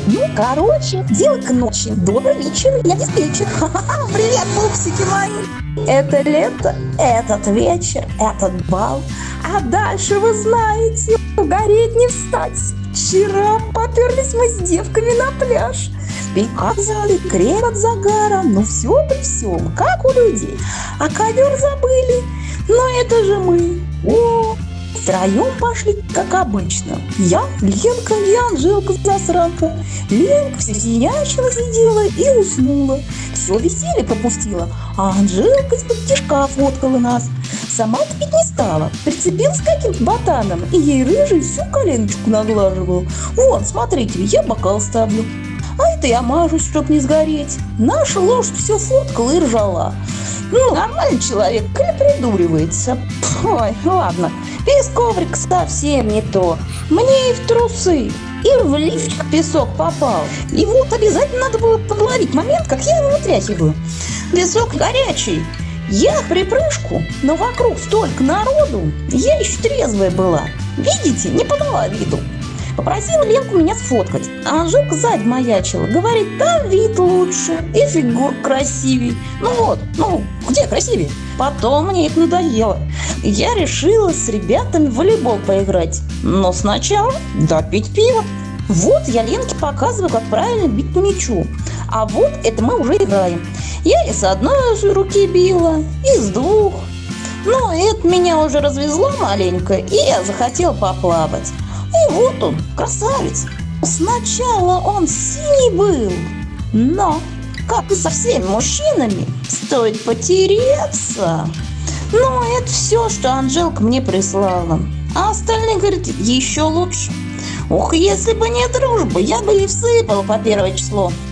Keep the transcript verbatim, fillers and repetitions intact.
Ну, короче, дело к ночи. Добрый вечер, я диспетчер. Привет, пупсики мои. Это лето, этот вечер, этот бал. А дальше вы знаете, гореть не встать. Вчера поперлись мы с девками на пляж. Пейка взяли, крем от загара. Ну все при всем, как у людей. А ковер забыли. Но это же мы. О, втроем пошли, как обычно. Я, Ленка и Анжелка засранка. Ленка все синячила сидела и уснула. Все веселье пропустила. А Анжелка из-под тишка фоткала нас. Сама-то пить не стала. Прицепилась к каким-то ботанам. И ей рыжий всю коленочку наглаживал. Вон, смотрите, я бокал ставлю. А это я мажусь, чтоб не сгореть. Наша лошадь все фоткала и ржала. Ну, нормальный человек, коли придуривается. Ой, ладно. Без коврика совсем не то. Мне и в трусы, и в лифчик песок попал. И вот обязательно надо было подловить момент, как я его вытряхиваю. Песок горячий. Я в припрыжку, но вокруг столько народу. Я еще трезвая была. Видите, не подала виду. Попросила Ленку меня сфоткать, а Анжелка сзади маячила. Говорит, там вид лучше и фигур красивей. Ну вот, ну где красивее? Потом мне это надоело. Я решила с ребятами в волейбол поиграть. Но сначала допить пиво. Вот я Ленке показываю, как правильно бить по мячу. А вот это мы уже играем. Я и с одной руки била, и с двух. Но это меня уже развезло маленько, и я захотела поплавать. И вот он, красавец. Сначала он синий был, но, как и со всеми мужчинами, стоит потереться. Но это все, что Анжелка мне прислала. А остальные, говорят, еще лучше. Ух, если бы не дружба, я бы и всыпала по первое число.